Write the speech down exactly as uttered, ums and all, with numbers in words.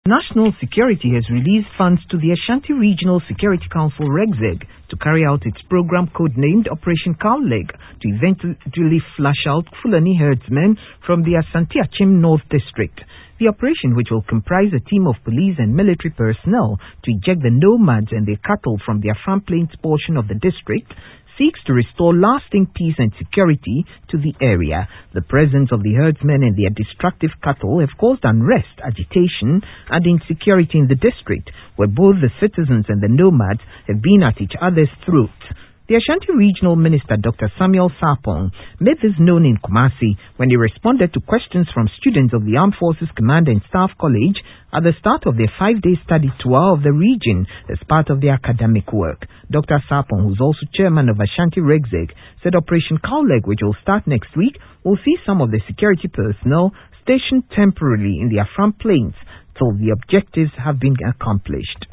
National Security has released funds to the Ashanti Regional Security Council REGSEG to carry out its program codenamed Operation Cowleg to eventually flush out Fulani herdsmen from the Asante Achim North District. The operation, which will comprise a team of police and military personnel to eject the nomads and their cattle from the Afram Plains portion of the district, seeks to restore lasting peace and security to the area. The presence of the herdsmen and their destructive cattle have caused unrest, agitation, and insecurity in the district, where both the citizens and the nomads have been at each other's throats. The Ashanti Regional Minister, Doctor Samuel Sarpong, made this known in Kumasi when he responded to questions from students of the Armed Forces Command and Staff College at the start of their five-day study tour of the region as part of their academic work. Doctor Sarpong, who is also chairman of Ashanti REGSEG, said Operation Cowleg, which will start next week, will see some of the security personnel stationed temporarily in the Afram Plains till the objectives have been accomplished.